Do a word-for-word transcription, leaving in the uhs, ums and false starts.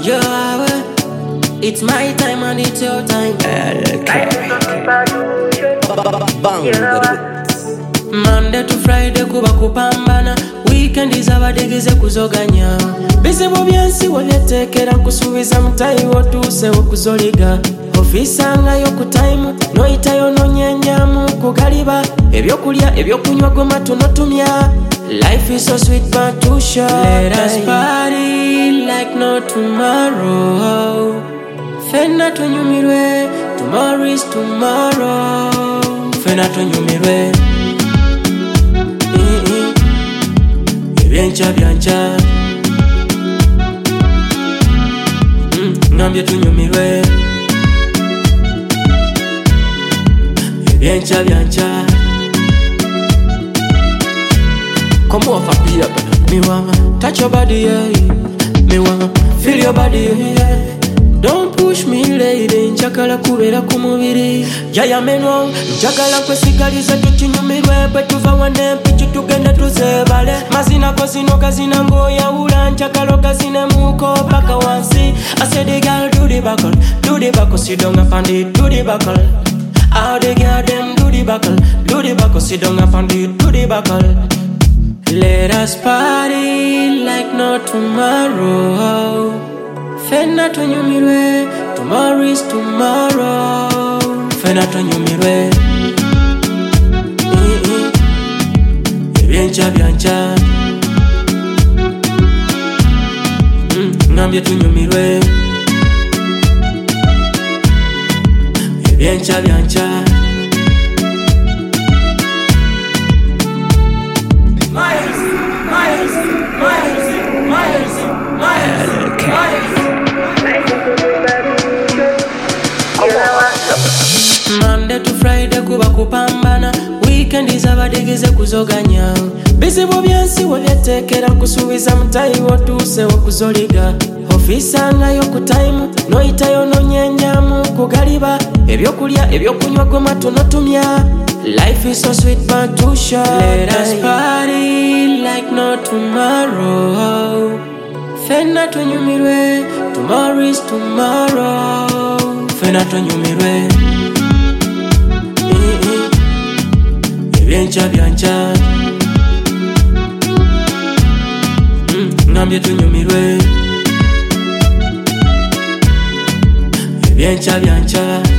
Yeah, it's my time and it's your time. Monday to Friday kuba kupambana, weekend izabadegeze kuzoganya. Bizibu byansi wabyetekera kusubiza mutayi wotuse okuzoliga. Ofisanga yo ku time noyitayo nonyenyamu kugaliba. Ebyokulya ebyokunywa goma tunotumya. Life is so sweet but too short. Let us party like no tomorrow. Fena tunyumirwe, tomorrow is tomorrow. Fena tunyumirwe. Ebyencha byancha mm, ngambye tunyumirwe. Ebyencha byancha come off a beer, me wanna touch your body, yeah. Me wanna feel your body, yeah. Don't push me lady, njagala kubera ku mubiri. Yaya menwo, njagala kwesigaliza tukinyumirwe. Bwe tuva wane mpichi tugenda tuzebale. Mazina kozino gazina ngoyawula, njagala gazine muko paka wansi. I said the girl do the buckle, do the buckle, sit down up and it, do the buckle. How the girl them do the buckle, do the buckle, sit down up and it, do the buckle. Let us party like no tomorrow. Fena tunyumirwe, tomorrow is tomorrow. Fena tunyumirwe. Ebyencha byancha mm, ngambye tunyumirwe. Ebyencha byancha Miles, Miles, Miles, Miles, Miles, Miles. Monday to Friday kuba kupambana, weekend izabadegeze kuzoganya. Bizibu byansi wabyetekera kusubiza mutayi wotuse okuzoliga. Ofisanga yo ku time noyitayo nonyenyamu kugaliba. Ebyokulya ebyokunywa goma tunotumya. Life is so sweet but too short. Let us party like no tomorrow. Fena tunyumirwe, tomorrow is tomorrow. Fena tunyumirwe. Ebyencha byancha mm, ngambye tunyumirwe. Ebyencha byancha